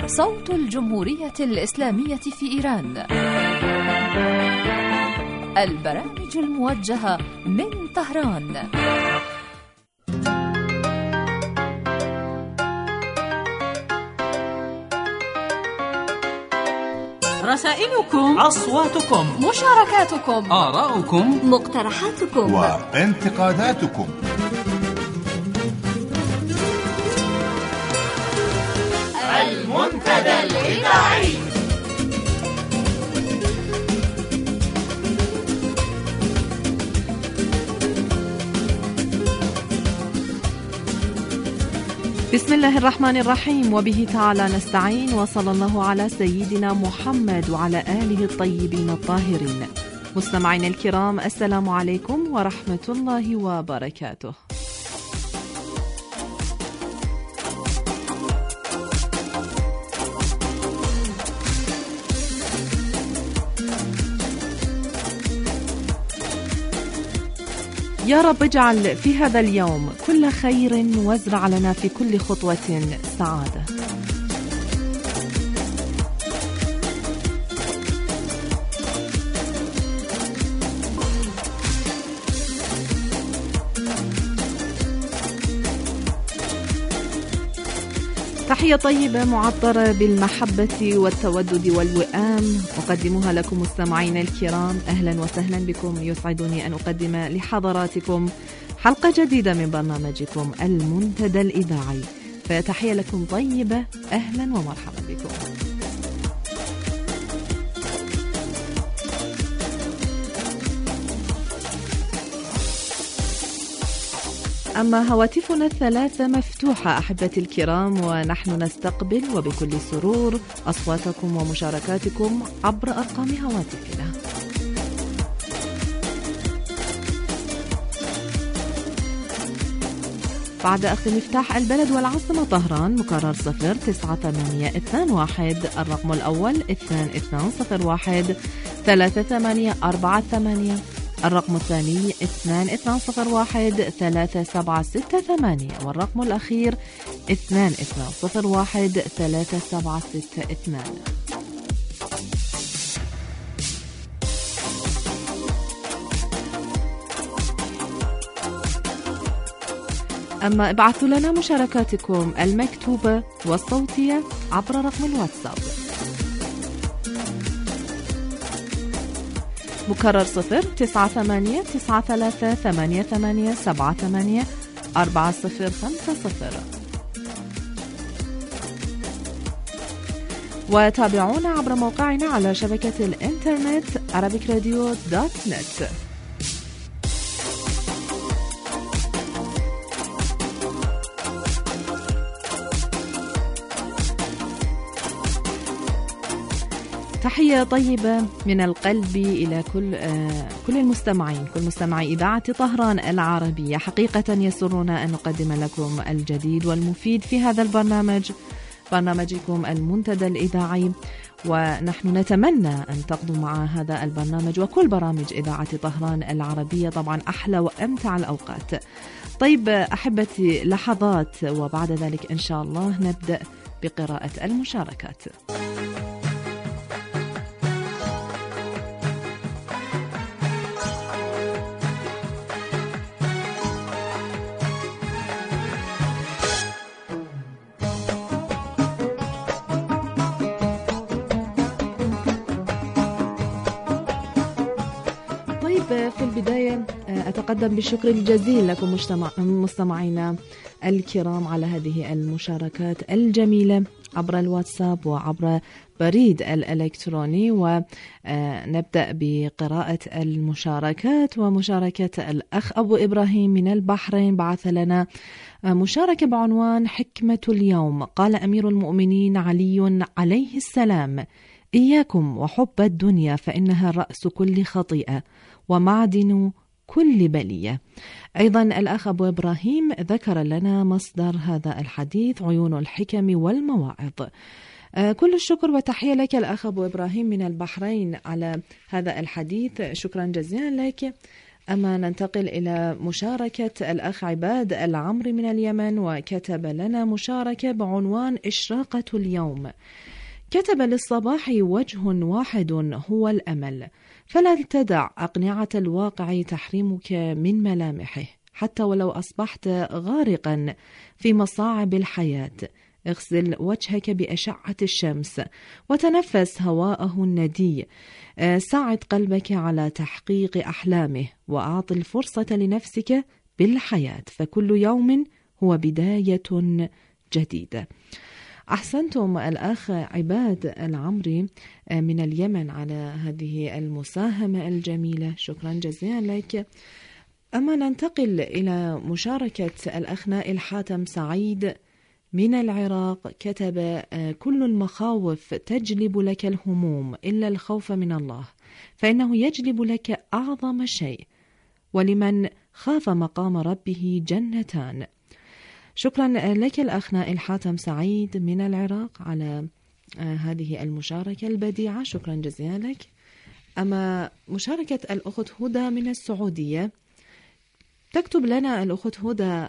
صوت الجمهورية الإسلامية في إيران. البرامج الموجهة من طهران. رسائلكم، أصواتكم، مشاركاتكم، آراؤكم، مقترحاتكم وانتقاداتكم. المنتدى الإذاعي. بسم الله الرحمن الرحيم، وبه تعالى نستعين، وصلى الله على سيدنا محمد وعلى آله الطيبين الطاهرين. مستمعين الكرام، السلام عليكم ورحمة الله وبركاته. يا رب اجعل في هذا اليوم كل خير، وازرع لنا في كل خطوة سعادة. تحية طيبة معطرة بالمحبة والتودد والوئام أقدمها لكم مستمعين الكرام. أهلا وسهلا بكم. يسعدني أن أقدم لحضراتكم حلقة جديدة من برنامجكم المنتدى الإذاعي، فتحية لكم طيبة. أهلا ومرحبا بكم. أما هواتفنا الثلاثة مفتوحة أحبتي الكرام، ونحن نستقبل وبكل سرور أصواتكم ومشاركاتكم عبر أرقام هواتفنا. بعد أخذ مفتاح البلد والعاصمة طهران، مكرر 09821 الرقم الأول 2201 3848، الرقم الثاني 2201 3768، والرقم الأخير 2201 3762. أما ابعثوا لنا مشاركاتكم المكتوبة والصوتية عبر رقم الواتساب مكرر 0933888784050، وتابعونا عبر موقعنا على شبكة الإنترنت arabicradio.net. تحية طيبة من القلب إلى كل المستمعين، كل مستمعي إذاعة طهران العربية. حقيقة يسرنا أن نقدم لكم الجديد والمفيد في هذا البرنامج، برنامجكم المنتدى الإذاعي، ونحن نتمنى أن تقضوا مع هذا البرنامج وكل برامج إذاعة طهران العربية طبعا أحلى وأمتع الأوقات. طيب أحبتي، لحظات وبعد ذلك إن شاء الله نبدأ بقراءة المشاركات. في البداية أتقدم بالشكر الجزيل لكم مستمعينا الكرام على هذه المشاركات الجميلة عبر الواتساب وعبر بريد الإلكتروني. ونبدأ بقراءة المشاركات، ومشاركة الأخ أبو إبراهيم من البحرين بعث لنا مشاركة بعنوان حكمة اليوم. قال أمير المؤمنين علي عليه السلام: إياكم وحب الدنيا فإنها رأس كل خطيئة ومعدن كل بلية. أيضا الأخ أبو إبراهيم ذكر لنا مصدر هذا الحديث: عيون الحكم والمواعظ. كل الشكر وتحية لك الأخ أبو إبراهيم من البحرين على هذا الحديث، شكرا جزيلا لك. أما ننتقل إلى مشاركة الأخ عباد العمري من اليمن، وكتب لنا مشاركة بعنوان إشراقة اليوم. كتب: للصباح وجه واحد هو الأمل، فلا تدع أقنعة الواقع تحرمك من ملامحه، حتى ولو أصبحت غارقا في مصاعب الحياة. اغسل وجهك بأشعة الشمس وتنفس هواءه الندي. ساعد قلبك على تحقيق أحلامه، وأعط الفرصة لنفسك بالحياة، فكل يوم هو بداية جديدة. أحسنتم الأخ عباد العمري من اليمن على هذه المساهمة الجميلة، شكرا جزيلا لك. أما ننتقل إلى مشاركة الأخ نائل حاتم سعيد من العراق. كتب: كل المخاوف تجلب لك الهموم إلا الخوف من الله، فإنه يجلب لك أعظم شيء، ولمن خاف مقام ربه جنتان. شكرا لك الأخ نائل حاتم سعيد من العراق على هذه المشاركة البديعة، شكرا جزيلا لك. أما مشاركة الأخت هدى من السعودية، تكتب لنا الأخت هدى: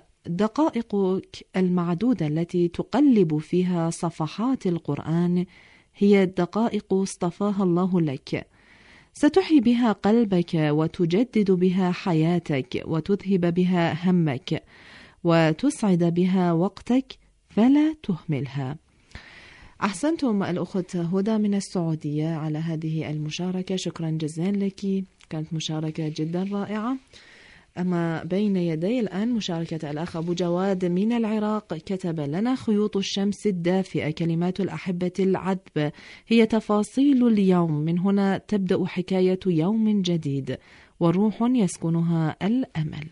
دقائقك المعدودة التي تقلب فيها صفحات القرآن هي دقائق اصطفاها الله لك، ستحيي بها قلبك وتجدد بها حياتك وتذهب بها همك وتسعد بها وقتك، فلا تهملها. أحسنتم الأخت هدى من السعودية على هذه المشاركة، شكرا جزيلا لك، كانت مشاركة جدا رائعة. أما بين يدي الآن مشاركة الأخ أبو جواد من العراق. كتب لنا: خيوط الشمس الدافئة، كلمات الأحبة العذبة، هي تفاصيل اليوم، من هنا تبدأ حكاية يوم جديد، وروح يسكنها الأمل.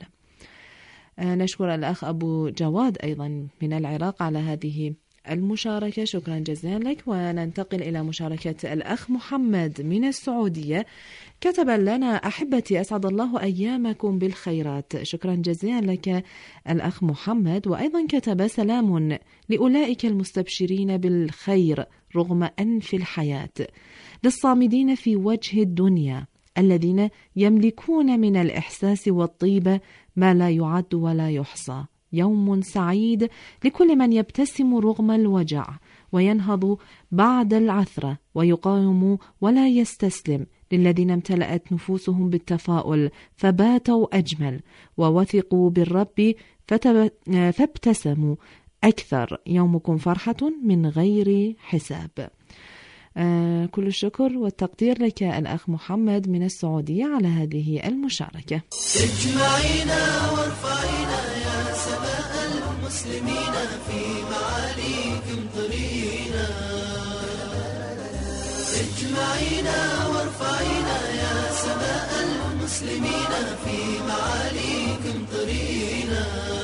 نشكر الأخ أبو جواد أيضا من العراق على هذه المشاركة، شكرا جزيلا لك. وننتقل إلى مشاركة الأخ محمد من السعودية. كتب لنا: أحبتي، أسعد الله أيامكم بالخيرات، شكرا جزيلا لك الأخ محمد. وأيضا كتب: سلام لأولئك المستبشرين بالخير رغم أنف الحياة، للصامدين في وجه الدنيا، الذين يملكون من الإحساس والطيبة ما لا يعد ولا يحصى. يوم سعيد لكل من يبتسم رغم الوجع، وينهض بعد العثرة، ويقاوم ولا يستسلم، للذين امتلأت نفوسهم بالتفاؤل فباتوا أجمل، ووثقوا بالرب فابتسموا أكثر. يومكم فرحة من غير حساب. كل الشكر والتقدير لك الأخ محمد من السعودية على هذه المشاركة. اجمعينا وارفعينا يا سماء المسلمين، في معاليكم طرينا. اجمعينا وارفعينا يا سماء المسلمين، في معاليكم طرينا.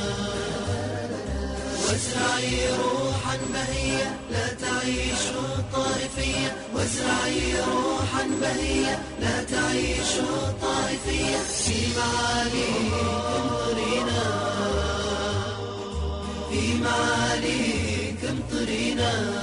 وازرعي روحا بهية لا تعيش طائفية، وازرعي روحا بهية لا تعيش طائفية، في معاليكم طرينا، في معاليكم طرينا.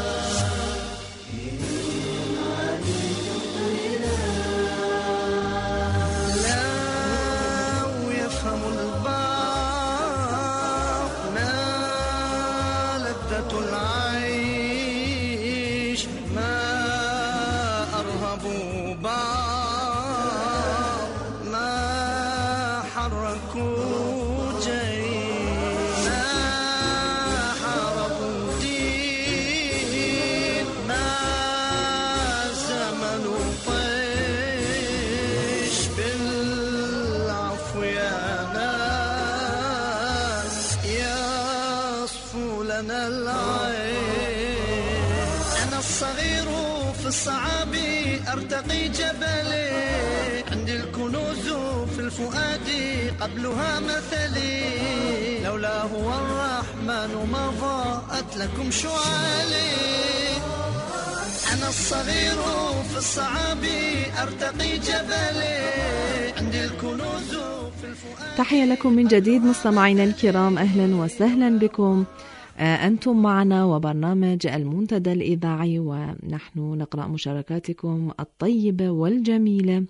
الصعاب أرتقي جبلي، عندي الكنوز في الفؤاد قبلها مثلي، لولا هو الرحمن ما ضاءت لكم شعالي. أنا الصغير في الصعاب أرتقي جبلي، عندي الكنوز في الفؤاد. تحية لكم من جديد مستمعينا الكرام، أهلا وسهلا بكم. أنتم معنا وبرنامج المنتدى الإذاعي، ونحن نقرأ مشاركاتكم الطيبة والجميلة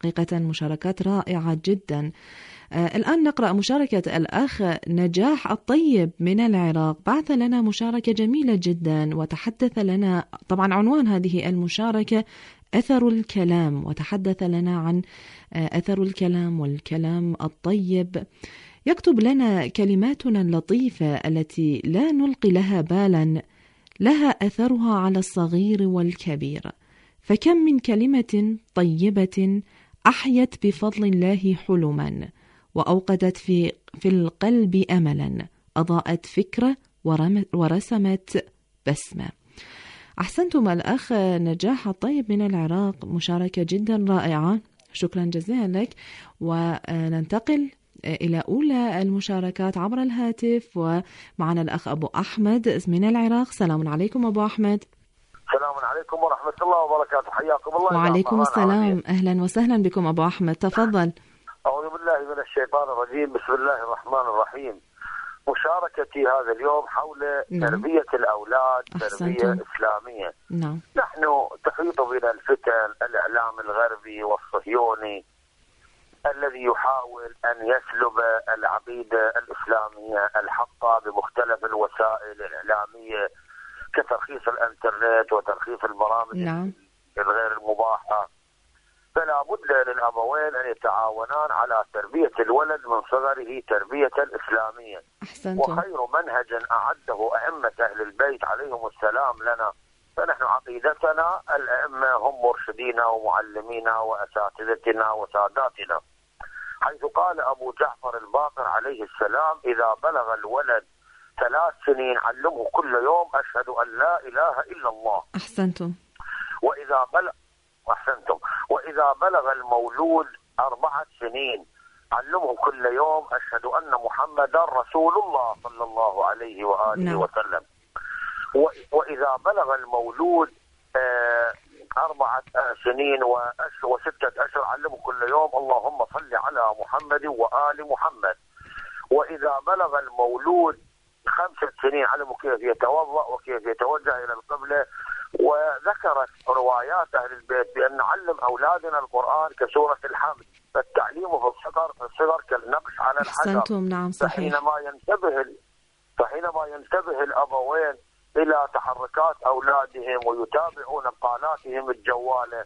حقيقة مشاركات رائعة جدا. الآن نقرأ مشاركة الأخ نجاح الطيب من العراق، بعث لنا مشاركة جميلة جدا وتحدث لنا، طبعا عنوان هذه المشاركة أثر الكلام، وتحدث لنا عن أثر الكلام والكلام الطيب. يكتب لنا كلماتنا اللطيفة التي لا نلقي لها بالا لها أثرها على الصغير والكبير، فكم من كلمة طيبة أحيت بفضل الله حلما، وأوقدت في القلب أملا، أضاءت فكرة ورسمت بسمة. أحسنتم الأخ نجاح الطيب من العراق، مشاركة جدا رائعة، شكرا جزيلا لك. وننتقل إلى أولى المشاركات عبر الهاتف، ومعنا الأخ أبو أحمد من العراق. سلام عليكم أبو أحمد. السلام عليكم ورحمة الله وبركاته، حياكم الله. وعليكم السلام، أهلا وسهلا بكم أبو أحمد، تفضل. أعوذ بالله من الشيطان الرجيم، بسم الله الرحمن الرحيم. مشاركتي هذا اليوم حول تربية الأولاد، تربية إسلامية. نحن تحيط بنا الفتن، الإعلام الغربي والصهيوني الذي يحاول أن يسلب العقيدة الإسلامية الحقة بمختلف الوسائل الإعلامية كترخيص الانترنت وترخيص البرامج الغير المباحة. فلا بد للأبوين أن يتعاونان على تربية الولد من صغره تربية إسلامية. وخير منهج أعده أئمة أهل البيت عليهم السلام لنا، فنحن عقيدتنا الأئمة هم مرشدينا ومعلمينا وأساتذتنا وساداتنا، حيث قال أبو جعفر الباقر عليه السلام: إذا بلغ الولد 3 سنين علمه كل يوم أشهد أن لا إله إلا الله. أحسنتم. وإذا بلغ المولود 4 سنين علمه كل يوم أشهد أن محمدا رسول الله صلى الله عليه وآله وسلم. وإذا بلغ المولود 4 سنين و6 أشهر علمه كل يوم اللهم صل على محمد وآل محمد. وإذا بلغ المولود 5 سنين علمه كيف يتوضأ وكيف يتوجه إلى القبلة. وذكرت روايات أهل البيت بأن نعلم أولادنا القرآن كسورة الحمد، فالتعليم في الصغر كالنقش على الحجر. أحسنتم، نعم صحيح. فحينما ينتبه الأبوين إلى تحركات أولادهم ويتابعون مقالاتهم الجوالة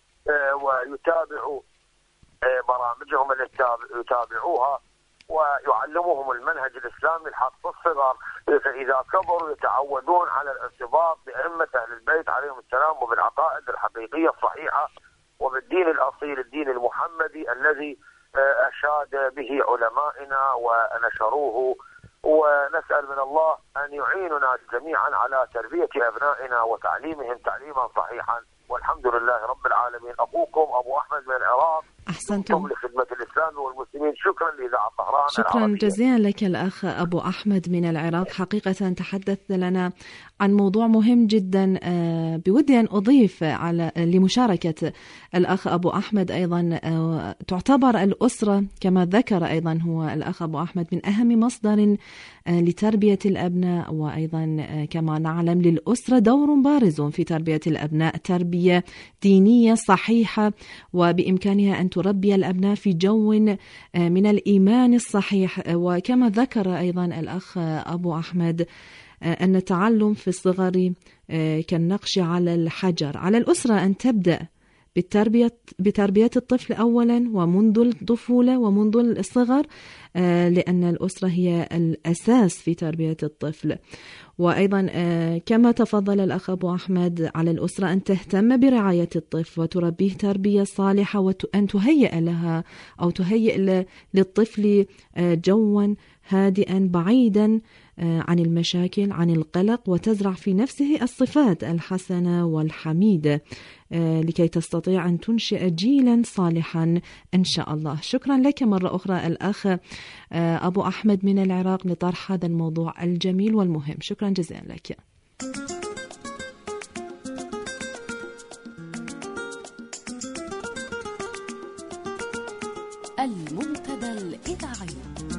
ويتابعوا برامجهم التي يتابعوها ويعلموهم المنهج الإسلامي الحق في الصغر، فإذا كبروا يتعودون على الارتباط بأئمة أهل البيت عليهم السلام وبالعقائد الحقيقية الصحيحة وبالدين الأصيل، الدين المحمدي الذي أشاد به علمائنا ونشروه. ونسأل من الله أن يعيننا جميعا على تربية أبنائنا وتعليمهم تعليما صحيحا، والحمد لله رب العالمين. أبوكم أبو أحمد من العراق. أحسنتم. لخدمة الإسلام والمسلمين. شكرا لإذاعة طهران. شكرا جزيلا لك الأخ أبو أحمد من العراق، حقيقة تحدث لنا عن موضوع مهم جدا. بودي أن أضيف لمشاركة الأخ أبو أحمد أيضا، تعتبر الأسرة كما ذكر أيضا هو الأخ أبو أحمد من أهم مصدر لتربية الأبناء، وأيضا كما نعلم للأسرة دور بارز في تربية الأبناء، تربية دينية صحيحة وبإمكانها أن تربي الأبناء في جو من الإيمان الصحيح. وكما ذكر أيضا الأخ أبو أحمد أن التعلم في الصغر كالنقش على الحجر، على الأسرة أن تبدأ بتربية الطفل أولا ومنذ الطفولة ومنذ الصغر، لأن الأسرة هي الأساس في تربية الطفل. وأيضا كما تفضل الأخ أبو أحمد على الأسرة أن تهتم برعاية الطفل وتربيه تربية صالحة، وأن تهيئ لها أو تهيئ للطفل جوا هادئا بعيدا عن المشاكل عن القلق، وتزرع في نفسه الصفات الحسنة والحميدة لكي تستطيع أن تنشئ جيلا صالحا إن شاء الله. شكرا لك مرة أخرى الأخ أبو أحمد من العراق لطرح هذا الموضوع الجميل والمهم، شكرا جزيلا لك. المنتدى الإذاعي.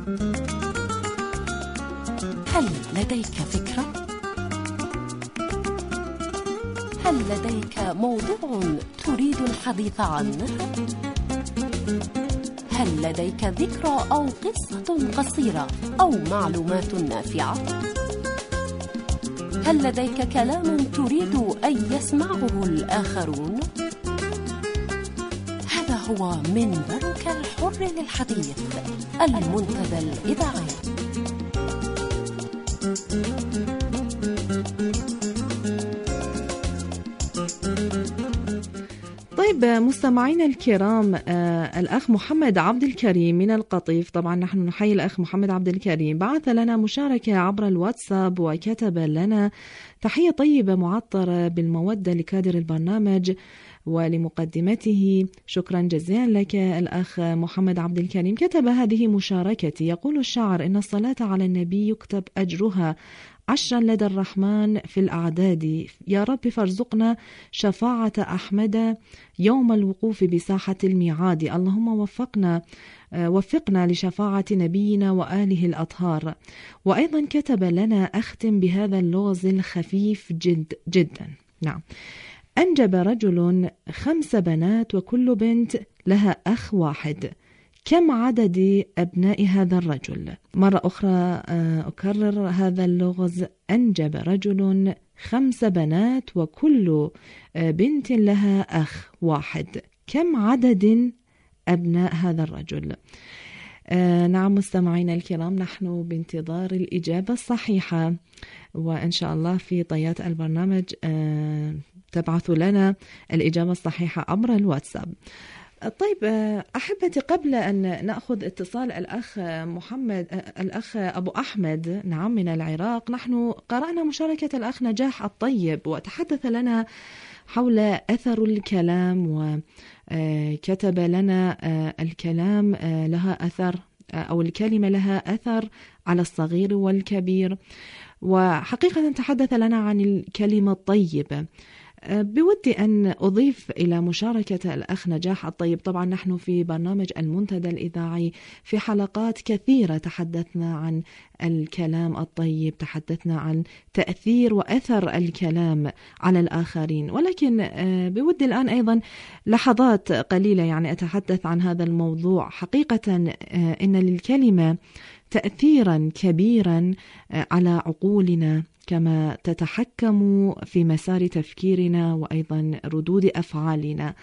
هل لديك فكرة؟ هل لديك موضوع تريد الحديث عنه؟ هل لديك ذكرى أو قصة قصيرة أو معلومات نافعة؟ هل لديك كلام تريد أن يسمعه الآخرون؟ هذا هو منبرك الحر للحديث، المنتدى الإذاعي. طيب مستمعينا الكرام، الأخ محمد عبد الكريم من القطيف، طبعا نحن نحيي الأخ محمد عبد الكريم، بعث لنا مشاركة عبر الواتساب وكتب لنا: تحية طيبة معطرة بالمودة لكادر البرنامج ولمقدمته، شكرا جزيلا لك الأخ محمد عبد الكريم. كتب هذه مشاركتي، يقول الشاعر: إن الصلاة على النبي يكتب أجرها 10 لدى الرحمن في الأعداد، يا رب فارزقنا شفاعة أحمد يوم الوقوف بساحة الميعاد، اللهم وفقنا لشفاعة نبينا وآله الأطهار. وأيضا كتب لنا: أختم بهذا اللغز الخفيف جدا. نعم. أنجب رجل 5 بنات وكل بنت لها أخ واحد، كم عدد أبناء هذا الرجل؟ مرة أخرى أكرر هذا اللغز: أنجب رجل 5 بنات وكل بنت لها أخ واحد، كم عدد أبناء هذا الرجل؟ نعم مستمعينا الكرام، نحن بانتظار الإجابة الصحيحة، وإن شاء الله في طيات البرنامج تبعث لنا الإجابة الصحيحة عبر الواتساب. طيب أحبتي، قبل أن نأخذ اتصال الأخ أبو أحمد نعم من العراق، نحن قرأنا مشاركة الأخ نجاح الطيب وتحدث لنا حول أثر الكلام، وكتب لنا الكلام لها أثر، أو الكلمة لها أثر على الصغير والكبير، وحقيقة تحدث لنا عن الكلمة الطيبة. بودي أن أضيف إلى مشاركة الأخ نجاح الطيب، طبعا نحن في برنامج المنتدى الإذاعي في حلقات كثيرة تحدثنا عن الكلام الطيب، تحدثنا عن تأثير وأثر الكلام على الآخرين، ولكن بودي الآن أيضا لحظات قليلة يعني أتحدث عن هذا الموضوع. حقيقة إن للكلمة تأثيرا كبيرا على عقولنا، كما تتحكم في مسار تفكيرنا وأيضا ردود أفعالنا.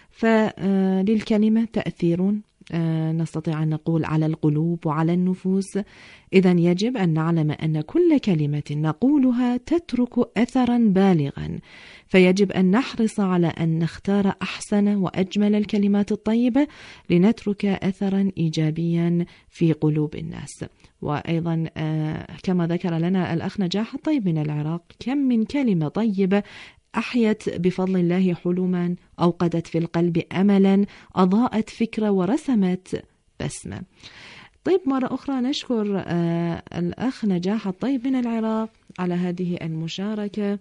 فللكلمة تأثير نستطيع أن نقول على القلوب وعلى النفوس. إذن يجب أن نعلم أن كل كلمة نقولها تترك أثرا بالغا، فيجب أن نحرص على أن نختار أحسن وأجمل الكلمات الطيبة لنترك أثرا إيجابيا في قلوب الناس. وأيضا كما ذكر لنا الأخ نجاح الطيب من العراق: كم من كلمة طيبة أحيت بفضل الله حلما، أوقدت في القلب أملا، أضاءت فكرة ورسمت بسمة. طيب مرة أخرى نشكر الأخ نجاح الطيب من العراق على هذه المشاركة،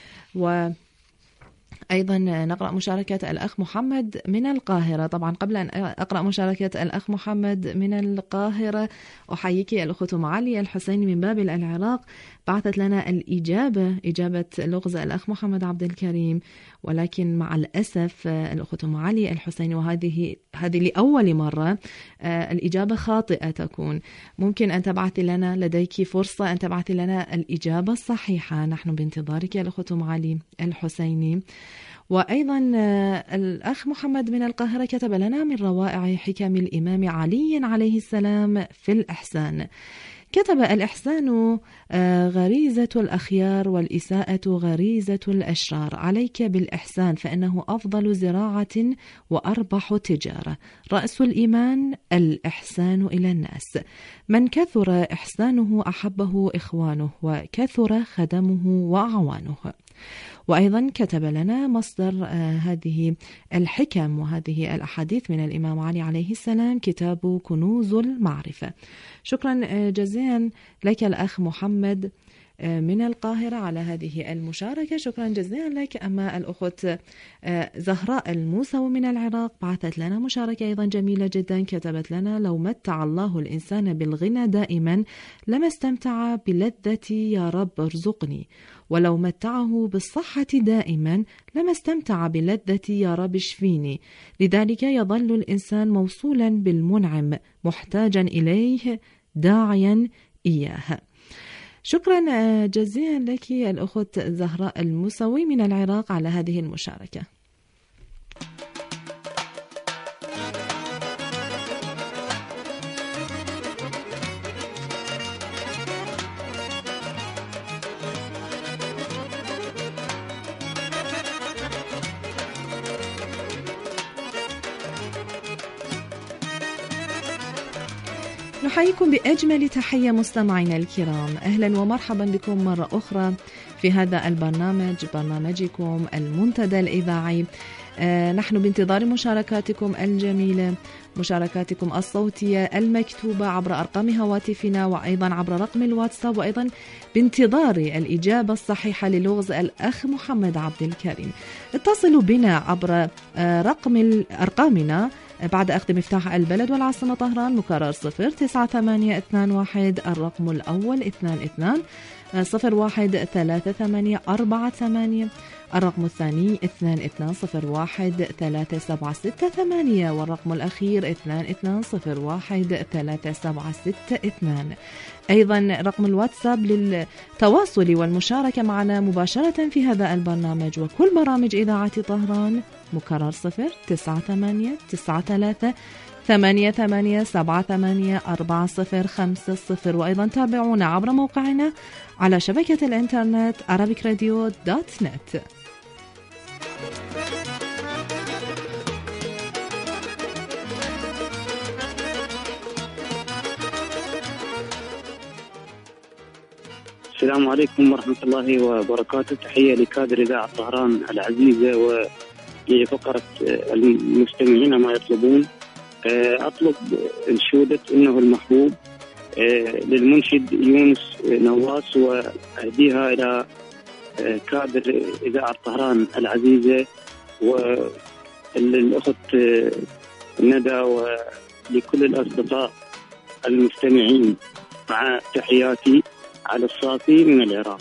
أيضا نقرأ مشاركة الأخ محمد من القاهرة. طبعا قبل أن أقرأ مشاركة الأخ محمد من القاهرة أحييك الأخت معالي الحسيني من بابل العراق، بعثت لنا إجابة لغز الأخ محمد عبد الكريم، ولكن مع الأسف الأخت معالي الحسيني، وهذه لأول مرة الإجابة خاطئة تكون. ممكن أن تبعثي لنا، لديك فرصة أن تبعثي لنا الإجابة الصحيحة، نحن بانتظارك يا الأخت معالي الحسيني. وأيضا الأخ محمد من القاهرة كتب لنا: من روائع حكم الإمام علي عليه السلام في الإحسان. كتب: الإحسان غريزة الأخيار والإساءة غريزة الأشرار، عليك بالإحسان فإنه أفضل زراعة وأربح تجارة، رأس الإيمان الإحسان إلى الناس، من كثر إحسانه أحبه إخوانه وكثر خدمه وأعوانه. وأيضا كتب لنا مصدر هذه الحكم وهذه الأحاديث من الإمام علي عليه السلام، كتاب كنوز المعرفة. شكرا جزيلا لك الأخ محمد من القاهرة على هذه المشاركة، شكرا جزيلا لك. أما الأخت زهراء الموسوي من العراق بعثت لنا مشاركة أيضا جميلة جدا، كتبت لنا: لو متع الله الإنسان بالغنى دائما لما استمتع بلذتي يا رب ارزقني، ولو متعه بالصحة دائما لما استمتع بلذتي يا رب اشفيني، لذلك يظل الإنسان موصولا بالمنعم محتاجا إليه داعيا إياه. شكرا جزيلا لك الأخت زهراء الموسوي من العراق على هذه المشاركة. نحييكم بأجمل تحية مستمعينا الكرام، أهلا ومرحبا بكم مرة أخرى في هذا البرنامج، برنامجكم المنتدى الإذاعي. نحن بانتظار مشاركاتكم الجميلة، مشاركاتكم الصوتية المكتوبة عبر أرقام هواتفنا وأيضا عبر رقم الواتساب، وأيضا بانتظار الإجابة الصحيحة للغز الأخ محمد عبد الكريم. اتصلوا بنا عبر أرقامنا بعد أخذ مفتاح البلد والعاصمة طهران، مكرر 09821 الرقم الأول 22 013848 الرقم الثاني 22013768 والرقم الأخير 22013762. أيضا رقم الواتساب للتواصل والمشاركة معنا مباشرة في هذا البرنامج وكل برامج إذاعة طهران، مكرر 0988388784050. وأيضا تابعونا عبر موقعنا على شبكة الإنترنت arabicradio.net. السلام عليكم ورحمة الله وبركاته. تحية لكادر إذاعة طهران العزيزة ولفقرة المستمعين ما يطلبون. أطلب انشودة إنه المحبوب للمنشد يونس نواس، وأهديها إلى كادر إذاعة طهران العزيزة والأخت ندى ولكل الأصدقاء المستمعين، مع تحياتي على الصافي من العراق.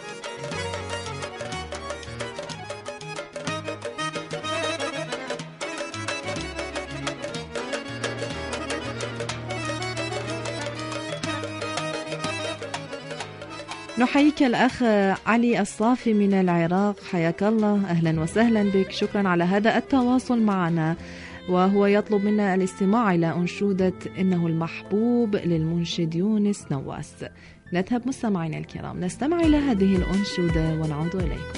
نحييك الأخ علي الصافي من العراق، حياك الله، أهلا وسهلا بك. شكرا على هذا التواصل معنا، وهو يطلب منا الاستماع إلى أنشودة إنه المحبوب للمنشد يونس نواس. نذهب مستمعينا الكرام نستمع إلى هذه الأنشودة ونعود إليكم.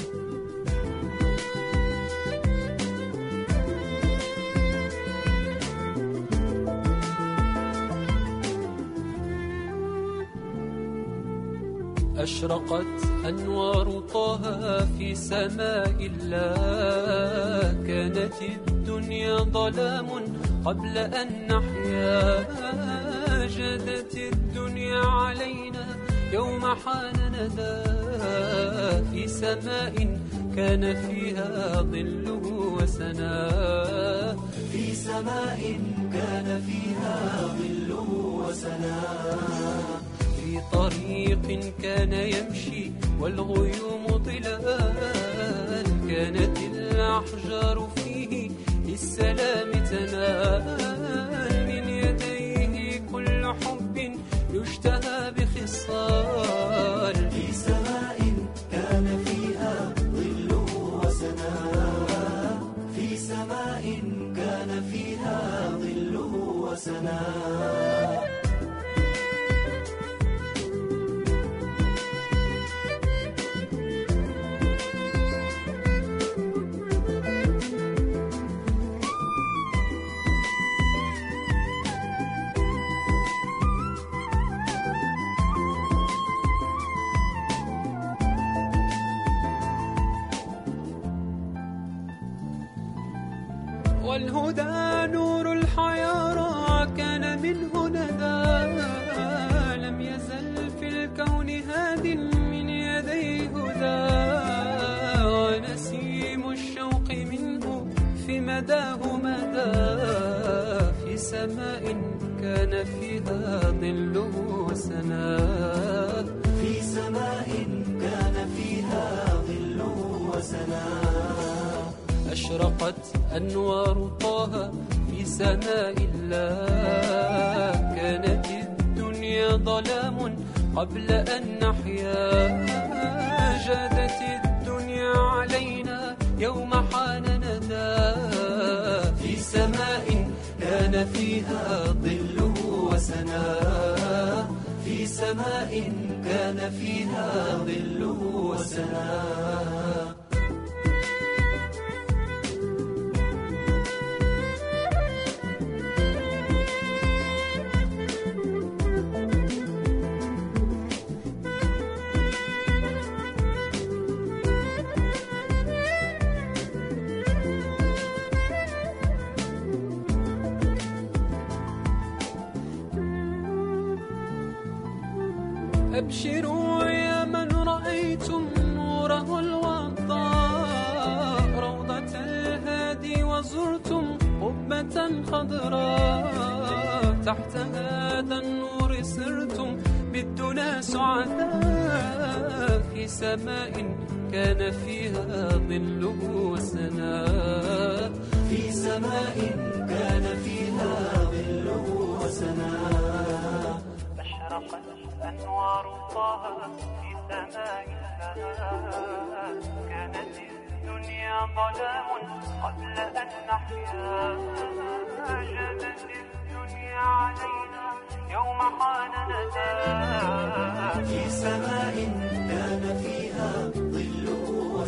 أشرقت أنوار طه في سماء الله، كانت الدنيا ظلام قبل أن نحيا، جادت الدنيا علينا يوم حان ندى، في سماء كان فيها ظله وسنا، في سماء كان فيها ظله وسنا، في طريق كان يمشي والغيوم ظلال، كانت الأحجار فيه للسلام تنال، من يديه كل حب يشتهى بخصال، في سماء كان فيها ظله وسنا، في سماء كان فيها ظله وسنا. والهدى نور الحياة كان منه ندى، لم يزل في الكون هاد من مداه مدى في سماء كان فيها ظله وسناه في سماء كان فيها ظله وسناه أشرقت أنوار طه في سماء الله كانت الدنيا ظلام قبل أن نحيا جادت الدنيا علينا يوم حان ندى في سماء كان فيها ظله وسناه في سماء كان فيها ظله وسناه أبشروا يا من رأيتم نوره الوضاء روضة الهادي وزرتم قبة خضراء تحت هذا النور سرتم بالدنا سعداء في سماء كان فيها ظله وسناه في سماء كان فيها ظله وسناه أشرقت أنوار طه في سماء الله كانت الدنيا ظلام قبل أن نحيا جادت الدنيا علينا يوم حان ندى في سماء كان فيها ظله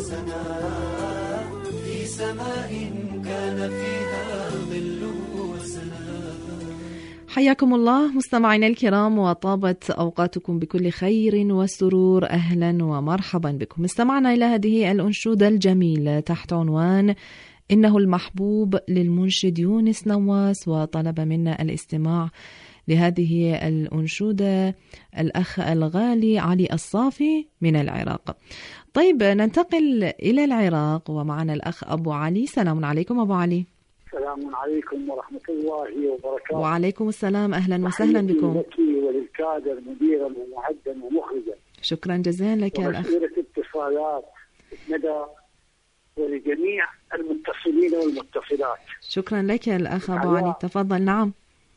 وسناه في سماء كان فيها ظله وسناه. حياكم الله مستمعينا الكرام وطابت أوقاتكم بكل خير وسرور. أهلا ومرحبا بكم. استمعنا إلى هذه الأنشودة الجميلة تحت عنوان إنه المحبوب للمنشد يونس نواس، وطلب منا الاستماع لهذه الأنشودة الأخ الغالي علي الصافي من العراق. طيب ننتقل إلى العراق ومعنا الأخ أبو علي. سلام عليكم أبو علي. السلام عليكم ورحمة الله وبركاته. وعليكم السلام، أهلا وسهلا بكم. لك وللكادر مديرا ومعدا ومخرجا. شكرا جزيلا لك يا الأخ. ومسؤولة اتصالات ندى ولجميع المتصلين والمتصلات. شكرا لك يا الأخ أبو علي، تفضل. نعم.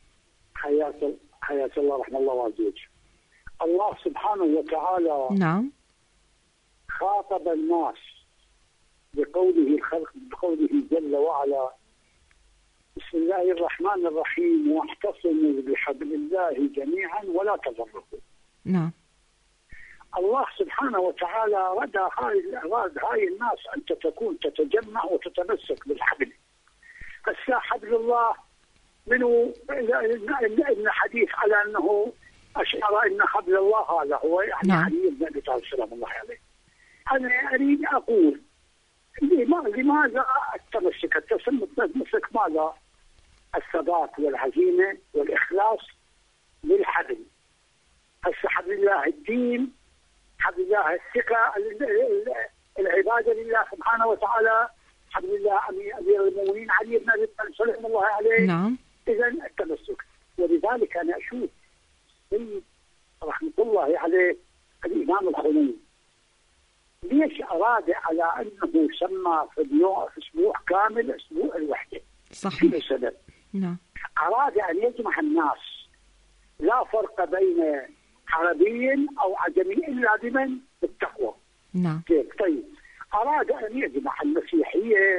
حياك الله رحمة الله وعزوج. الله سبحانه وتعالى نعم خاطب الناس بقوله جل وعلا: بسم الله الرحمن الرحيم واعتصموا بحبل الله جميعا ولا تفرقوا. نعم. الله سبحانه وتعالى أراد هاي الناس أن تكون تتجمع وتتمسك بالحبل. هسه حبل الله منه إن حديث على أنه أشار أن حبل الله هذا هو يعني علي بن أبي طالب سلام الله عليه. أنا أريد أقول لماذا التمسك ماذا؟ الثبات والعزيمة والإخلاص بالحبل. هسه حبل الله الدين، حبل الله الثقة، العبادة لله سبحانه وتعالى، حبل الله أمير المؤمنين علي بن أبي طالب سلام الله عليه. نعم. إذا التمسك. ولذلك أنا أشوف رحمة الله عليه الإمام الخميني ليش أراد على أنه سمى في اليوم أسبوع كامل أسبوع الوحدة؟ صحيح. السبب. نعم. أراد أن يجمع الناس، لا فرق بين عربي أو عجمي إلا بمن؟ بالتقوى. نعم. طيب أراد أن يجمع المسيحية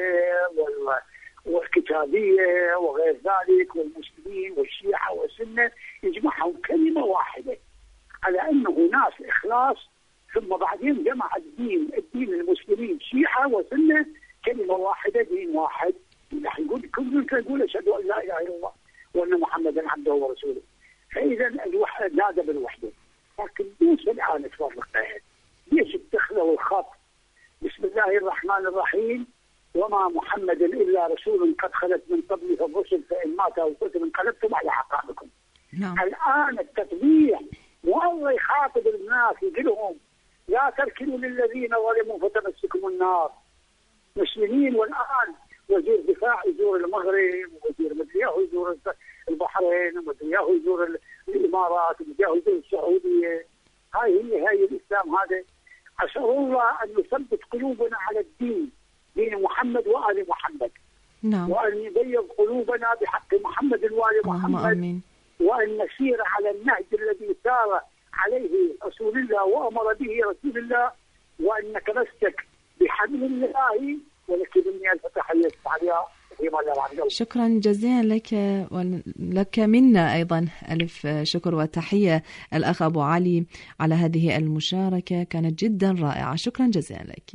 والكتابية وغير ذلك والمسلمين والشيعة والسنة، يجمعهم كلمة واحدة على أنه ناس إخلاص، ثم بعدين جمع الدين المسلمين شيعة وسنة كلمة واحدة، دين واحد. كل يقول أشهد أن لا إله إلا الله وأن محمدا عبده ورسوله. فإذا الوحدة نادى بالوحدة، لكن ليش الآن تفرق بين؟ ليش اتخذوا الخط بسم الله الرحمن الرحيم وما محمد إلا رسول قد خلت من قبله الرسل فإن مات أو قتل انقلبتم على أعقابكم. نعم. الآن التطبيع والله يخاطب الناس يقول لهم لا تركنوا للذين ظلموا فتمسكم النار. مسلمين والآن وزير دفاع يزور المغرب، ووزير مدرياه يزور البحرين، ومدرياه يزور الامارات، ومدرياه يزور السعوديه. هاي الاسلام هذا. اسال الله ان يثبت قلوبنا على الدين، دين محمد وال محمد. نعم. وان يبيض قلوبنا بحق محمد وال محمد. آمين. وان نسير على النهج الذي سار عليه رسول الله وامر به رسول الله، وان نتمسك بحبل الله. ولك مني الف تحيه عليها. شكرا جزيلا لك ولك منا أيضا ألف شكر وتحية الأخ أبو علي على هذه المشاركة، كانت جدا رائعة. شكرا جزيلا لك.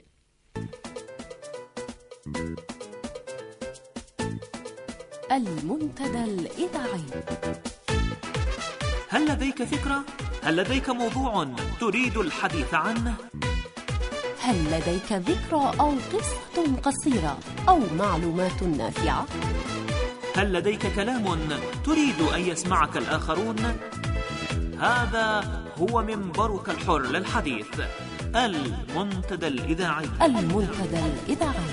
المنتدى الإذاعي. هل لديك فكرة؟ هل لديك موضوع تريد الحديث عنه؟ هل لديك ذكرى أو قصة قصيرة أو معلومات نافعة؟ هل لديك كلام تريد أن يسمعك الآخرون؟ هذا هو منبرك الحر للحديث، المنتدى الإذاعي. المنتدى الإذاعي.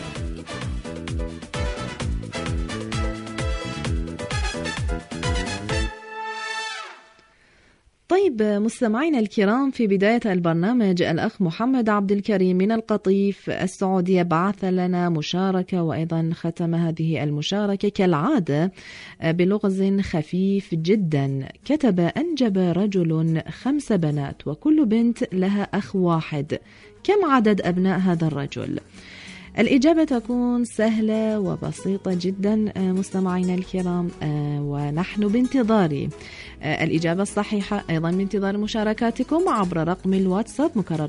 طيب مستمعينا الكرام، في بداية البرنامج الأخ محمد عبد الكريم من القطيف السعودية بعث لنا مشاركة، وأيضا ختم هذه المشاركة كالعادة بلغز خفيف جدا. كتب: أنجب رجل 5 بنات وكل بنت لها أخ واحد، كم عدد أبناء هذا الرجل؟ الإجابة تكون سهلة وبسيطة جدا مستمعينا الكرام، ونحن بانتظار الإجابة الصحيحة، أيضا بانتظار مشاركاتكم عبر رقم الواتساب مكرر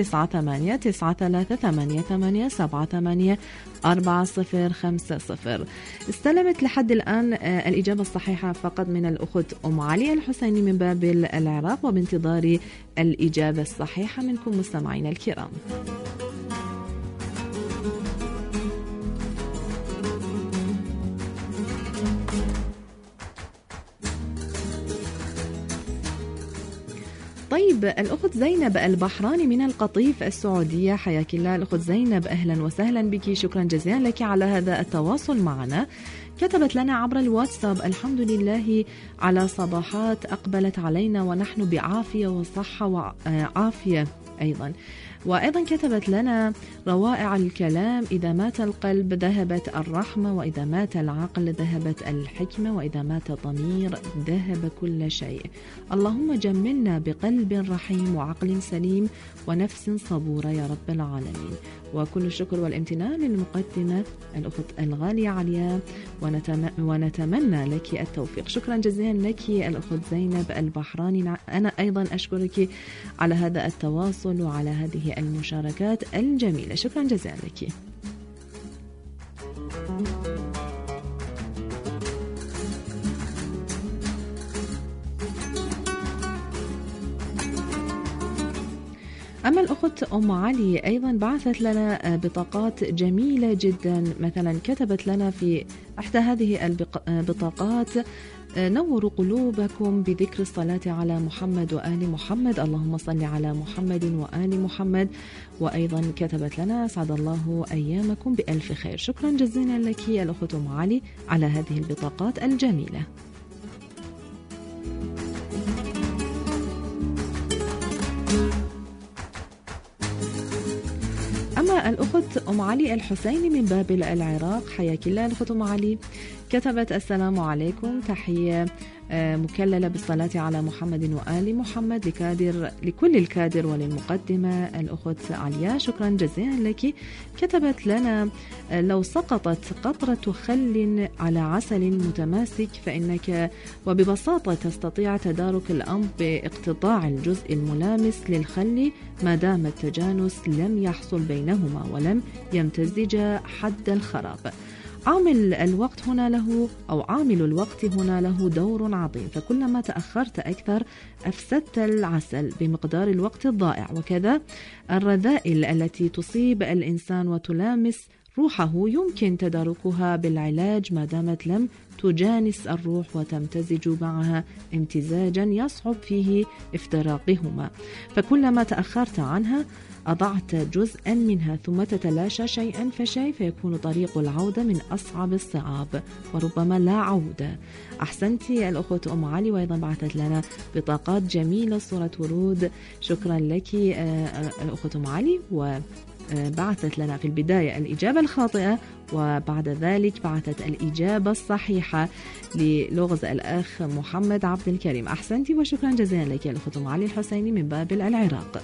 0989338784050. استلمت لحد الآن الإجابة الصحيحة فقط من الأخت أم علي الحسيني من بابل العراق، وبانتظار الإجابة الصحيحة منكم مستمعينا الكرام. طيب الأخت زينب البحراني من القطيف السعودية، حياك الله الأخت زينب، أهلا وسهلا بك، شكرا جزيلا لك على هذا التواصل معنا. كتبت لنا عبر الواتساب: الحمد لله على صباحات أقبلت علينا ونحن بعافية وصحة وعافية أيضا. وأيضا كتبت لنا: روائع الكلام، إذا مات القلب ذهبت الرحمة، وإذا مات العقل ذهبت الحكمة، وإذا مات الضمير ذهب كل شيء. اللهم جملنا بقلب رحيم وعقل سليم ونفس صبورة يا رب العالمين. وكل الشكر والامتنان للمقدمة الأخت الغالية عليا، ونتمنى لك التوفيق. شكرا جزيلا لك الأخت زينب البحراني. أنا أيضا أشكرك على هذا التواصل وعلى هذه المشاركات الجميلة، شكرا جزيلا لك. أما الأخت أم علي أيضا بعثت لنا بطاقات جميلة جدا. مثلا كتبت لنا في إحدى هذه البطاقات: نوروا قلوبكم بذكر الصلاة على محمد وآل محمد، اللهم صل على محمد وآل محمد. وأيضا كتبت لنا: أسعد الله أيامكم بألف خير. شكرا جزيلا لك الأخت أم علي على هذه البطاقات الجميلة. أما الأخت أم علي الحسيني من بابل العراق، حياك الله الأخت أم علي، كتبت: السلام عليكم، تحية مكللة بالصلاة على محمد وآل محمد لكل الكادر وللمقدمة الأخت عليا، شكرا جزيلا لك. كتبت لنا: لو سقطت قطرة خل على عسل متماسك فإنك وببساطة تستطيع تدارك الأمر باقتطاع الجزء الملامس للخل ما دام التجانس لم يحصل بينهما ولم يمتزج حد الخراب. عامل الوقت هنا له دور عظيم، فكلما تأخرت أكثر أفسدت العسل بمقدار الوقت الضائع. وكذا الرذائل التي تصيب الإنسان وتلامس روحه يمكن تداركها بالعلاج ما دامت لم تجانس الروح وتمتزج معها امتزاجا يصعب فيه افتراقهما، فكلما تأخرت عنها أضعت جزءا منها ثم تتلاشى شيئا فشيء، فيكون طريق العودة من أصعب الصعاب وربما لا عودة. أحسنتي الأخوة أم علي، وأيضا بعثت لنا بطاقات جميلة صورة ورود، شكرا لك الأخوة أم علي. وبعثت لنا في البداية الإجابة الخاطئة، وبعد ذلك بعثت الإجابة الصحيحة للغز الأخ محمد عبد الكريم. أحسنتي وشكرا جزيلا لك الأخوة أم علي الحسيني من بابل العراق.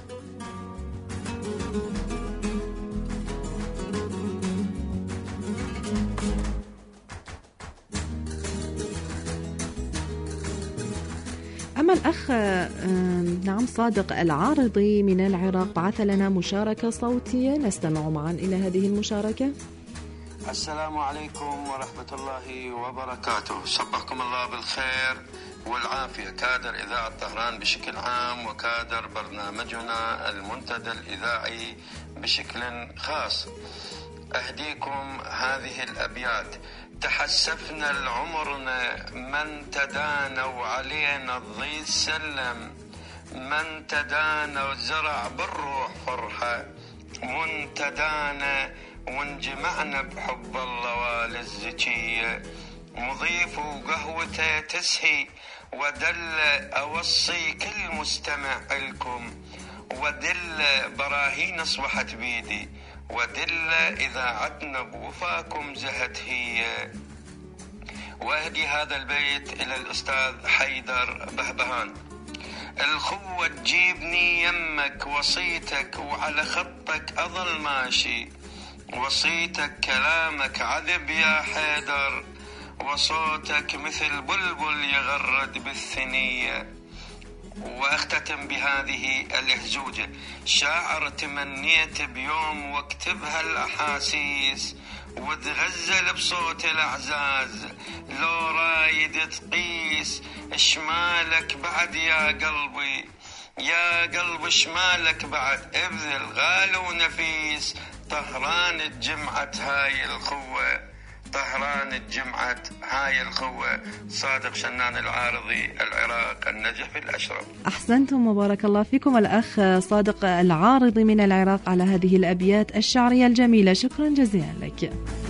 أما الأخ نعم صادق العارضي من العراق بعث لنا مشاركة صوتية، نستمع معا إلى هذه المشاركة. السلام عليكم ورحمة الله وبركاته، صبحكم الله بالخير والعافية كادر إذاعة طهران بشكل عام وكادر برنامجنا المنتدى الإذاعي بشكل خاص. أهديكم هذه الأبيات: تحسفنا العمرنا من تدانوا علينا الضيز سلم، من تدانوا وزرع بالروح فرحة، من تدانا وانجمعنا بحب الله والزكية، مضيف وقهوته تسهي ودل أوصي كل مستمع لكم، ودل براهين أصبحت بيدي، ودل إذاعتنا بوفاكم زهت هي. وأهدي هذا البيت إلى الأستاذ حيدر بهبهان: الخوة تجيبني يمك وصيتك وعلى خطك أظل ماشي، وصيتك كلامك عذب يا حيدر، وصوتك مثل بلبل يغرد بالثنية. وأختتم بهذه الإهزوجة: شاعر تمنيت بيوم واكتبها الأحاسيس، وتغزل بصوت الأعزاز، لو رايد تقيس شمالك بعد يا قلبي، يا قلب شمالك بعد، ابذل غالي ونفيس، طهران الجمعة هاي الخوة، طهران الجمعة هاي الخوة. صادق شنان العارضي، العراق، النجف الأشرف. أحسنتم وبارك الله فيكم الأخ صادق العارضي من العراق على هذه الأبيات الشعرية الجميلة، شكرا جزيلا لك.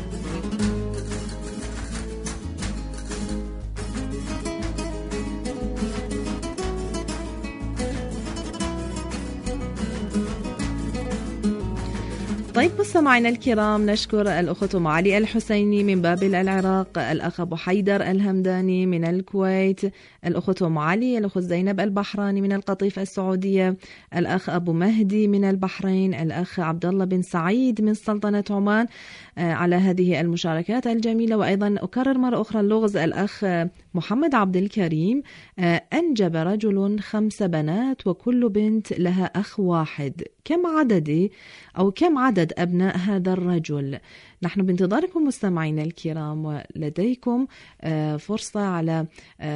طيب مستمعينا الكرام، نشكر الأخت أم علي الحسيني من بابل العراق، الأخ أبو حيدر الهمداني من الكويت، الأخت أم علي، الأخت زينب البحراني من القطيف السعودية، الأخ أبو مهدي من البحرين، الأخ عبد الله بن سعيد من سلطنة عمان على هذه المشاركات الجميلة. وأيضا أكرر مرة أخرى اللغز الأخ محمد عبد الكريم: أنجب رجل 5 بنات وكل بنت لها أخ واحد، كم عدد أبناء هذا الرجل؟ نحن بانتظاركم مستمعينا الكرام، ولديكم فرصة على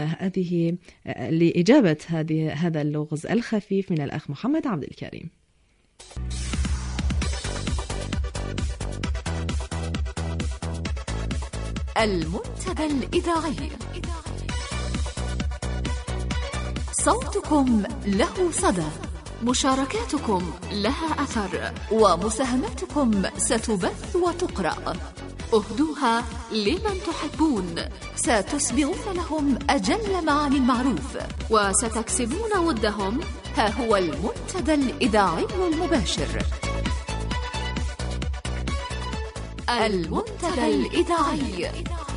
لإجابة هذا اللغز الخفيف من الأخ محمد عبد الكريم. المنتدى الإذاعي، صوتكم له صدى، مشاركاتكم لها أثر، ومساهماتكم ستبث وتقرأ. اهدوها لمن تحبون، ستسمعون لهم أجل معاني المعروف، وستكسبون ودهم. ها هو المنتدى الإذاعي المباشر، المنتدى الإذاعي.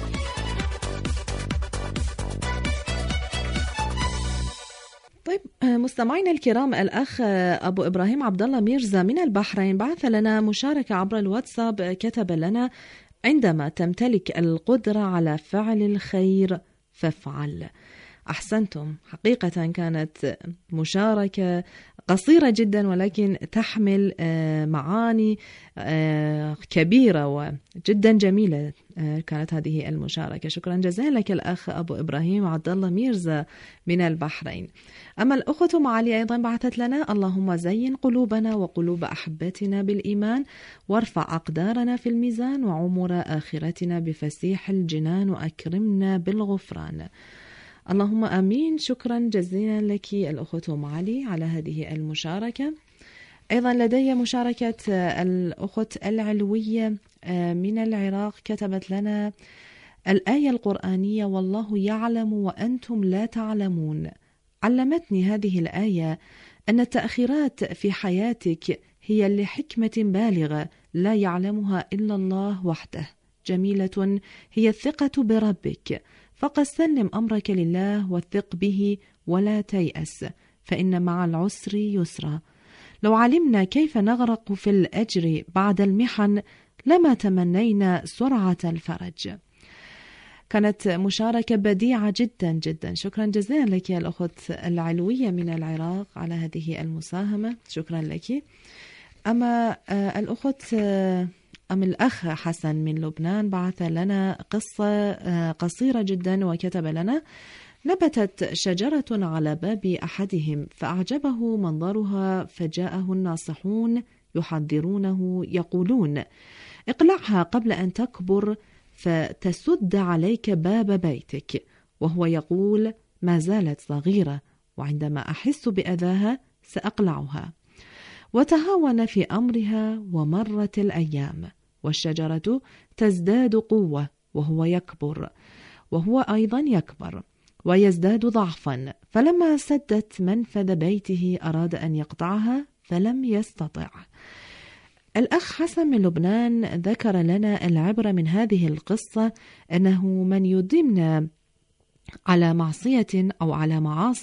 طيب مستمعينا الكرام، الأخ أبو إبراهيم عبد الله ميرزا من البحرين بعث لنا مشاركة عبر الواتساب، كتب لنا: عندما تمتلك القدرة على فعل الخير فافعل. أحسنتم، حقيقة كانت مشاركة قصيرة جدا ولكن تحمل معاني كبيرة وجدا جميلة. كانت هذه المشاركة. شكرا جزيلا لك الأخ أبو إبراهيم عبد الله ميرزا من البحرين. أما الأخت معالي أيضا بعثت لنا: اللهم زين قلوبنا وقلوب أحبتنا بالإيمان، وارفع أقدارنا في الميزان، وعمر آخرتنا بفسيح الجنان، وأكرمنا بالغفران. اللهم آمين. شكرا جزيلا لك الأخت معالي على هذه المشاركة. أيضا لدي مشاركة الأخت العلوية من العراق، كتبت لنا: الآية القرآنية والله يعلم وأنتم لا تعلمون. علمتني هذه الآية أن التأخيرات في حياتك هي لحكمة بالغة لا يعلمها إلا الله وحده. جميلة هي الثقة بربك، فقد سلم أمرك لله وثق به ولا تيأس، فإن مع العسر يسرا. لو علمنا كيف نغرق في الأجر بعد المحن لما تمنينا سرعة الفرج. كانت مشاركة بديعة جدا جدا. شكرا جزيلا لك يا الأخت العلوية من العراق على هذه المساهمة. شكرا لك. أما الأخت الأخ حسن من لبنان بعث لنا قصة قصيرة جدا وكتب لنا: نبتت شجرة على باب أحدهم فأعجبه منظرها، فجاءه الناصحون يحذرونه يقولون: اقلعها قبل أن تكبر فتسد عليك باب بيتك. وهو يقول: ما زالت صغيرة، وعندما أحس بأذاها سأقلعها. وتهاون في أمرها، ومرت الأيام، والشجرة تزداد قوة وهو يكبر، وهو أيضا يكبر ويزداد ضعفا. فلما سدت منفذ بيته أراد أن يقطعها فلم يستطع. الأخ حسن من لبنان ذكر لنا العبرة من هذه القصة أنه من يدمنا على معصية أو على معاصٍ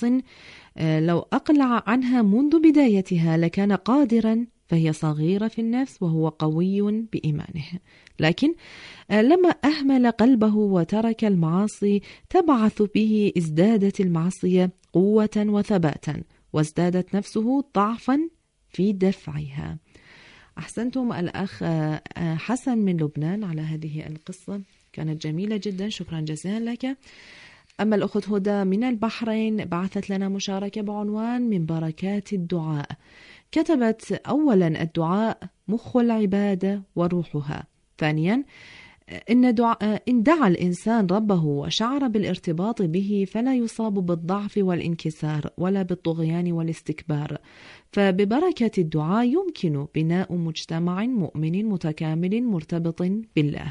لو أقلع عنها منذ بدايتها لكان قادرا، فهي صغيرة في النفس وهو قوي بإيمانه. لكن لما أهمل قلبه وترك المعاصي تبعث به ازدادت المعصية قوة وثباتا، وازدادت نفسه ضعفا في دفعها. أحسنتم الأخ حسن من لبنان على هذه القصة، كانت جميلة جدا. شكرا جزيلا لك. أما الأخت هدى من البحرين بعثت لنا مشاركة بعنوان: من بركات الدعاء. كتبت: أولا الدعاء مخ العبادة وروحها. ثانيا إن دعا الإنسان ربه وشعر بالارتباط به فلا يصاب بالضعف والانكسار ولا بالطغيان والاستكبار، فببركة الدعاء يمكن بناء مجتمع مؤمن متكامل مرتبط بالله.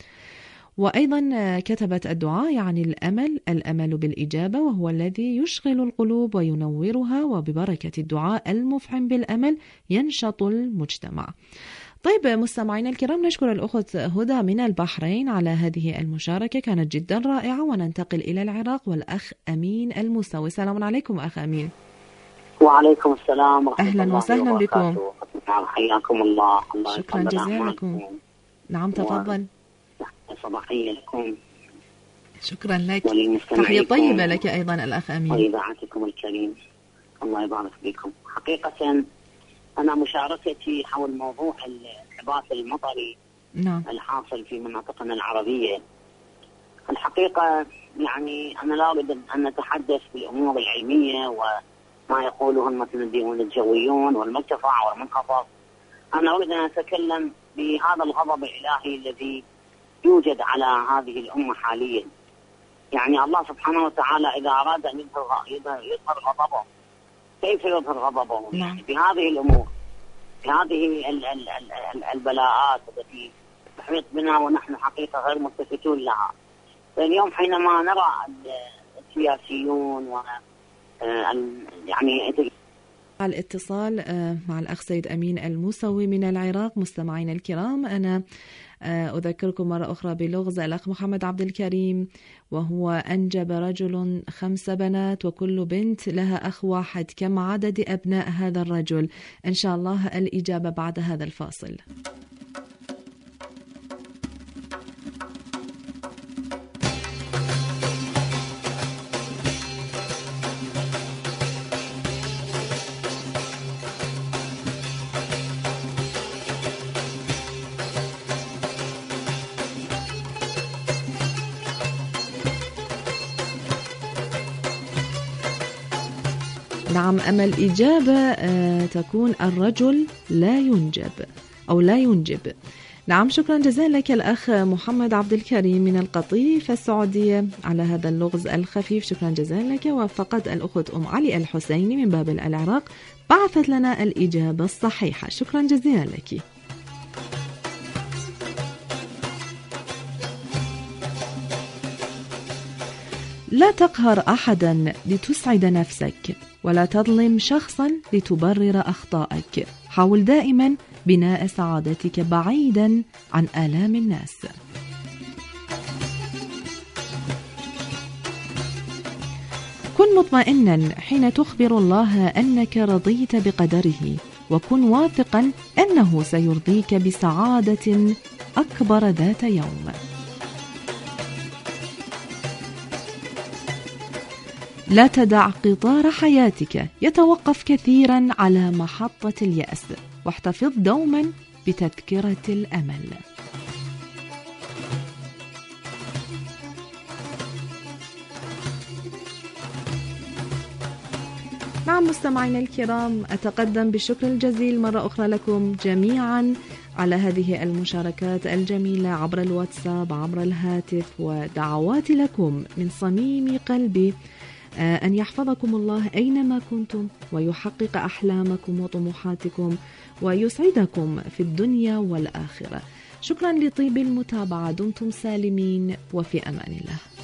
وأيضا كتبت: الدعاء يعني الأمل بالإجابة، وهو الذي يشغل القلوب وينورها، وببركة الدعاء المفعم بالأمل ينشط المجتمع. طيب مستمعينا الكرام، نشكر الأخت هدى من البحرين على هذه المشاركة، كانت جدا رائعة. وننتقل إلى العراق والأخ أمين الموسوي. السلام عليكم أخ أمين. وعليكم السلام ورحمة أهلا الله وسهلا بكم. حياكم الله. شكرا جزيلا لكم. نعم تفضل. صباحية لكم. شكرا لك. تحية طيبة لك أيضا الأخ أمين. وإذاعتكم الكريم، الله يبارك فيكم. حقيقة أنا مشاركتي حول موضوع الانحباس المطري الحاصل في مناطقنا العربية. الحقيقة يعني أنا لا أريد أن نتحدث بالأمور العلمية وما يقوله المتنبئون الجويون والمرتفع والمنخفض. أنا أريد أن أتكلم بهذا الغضب الإلهي الذي يوجد على هذه الأمة حاليا. يعني الله سبحانه وتعالى إذا أراد أن يظهر غضبه كيف يظهر غضبه؟ يعني بهذه الأمور، بهذه البلاءات التي تحيط بنا ونحن حقيقة غير ملتفتون لها. فاليوم حينما نرى السياسيون و يعني الاتصال مع الأخ سيد أمين الموسوي من العراق. مستمعين الكرام، أنا أذكركم مرة أخرى بلغز الأخ محمد عبد الكريم، وهو أنجب رجل 5 بنات وكل بنت لها أخ واحد. كم عدد أبناء هذا الرجل؟ إن شاء الله الإجابة بعد هذا الفاصل. نعم، أما الإجابة تكون الرجل لا ينجب أو لا ينجب. نعم، شكرا جزيلا لك الأخ محمد عبد الكريم من القطيف السعودية على هذا اللغز الخفيف. شكرا جزيلا لك. وفقط الأخت أم علي الحسيني من بابل العراق بعثت لنا الإجابة الصحيحة. شكرا جزيلا لك. لا تقهر أحدا لتسعد نفسك، ولا تظلم شخصا لتبرر أخطائك. حاول دائما بناء سعادتك بعيدا عن آلام الناس. كن مطمئنا حين تخبر الله أنك رضيت بقدره، وكن واثقا أنه سيرضيك بسعادة أكبر ذات يوم. لا تدع قطار حياتك يتوقف كثيرا على محطة اليأس، واحتفظ دوما بتذكرة الأمل. نعم مستمعينا الكرام، أتقدم بالشكر الجزيل مرة أخرى لكم جميعا على هذه المشاركات الجميلة عبر الواتساب، عبر الهاتف، ودعواتي لكم من صميم قلبي أن يحفظكم الله أينما كنتم، ويحقق أحلامكم وطموحاتكم، ويسعدكم في الدنيا والآخرة. شكرا لطيب المتابعة، دمتم سالمين وفي أمان الله.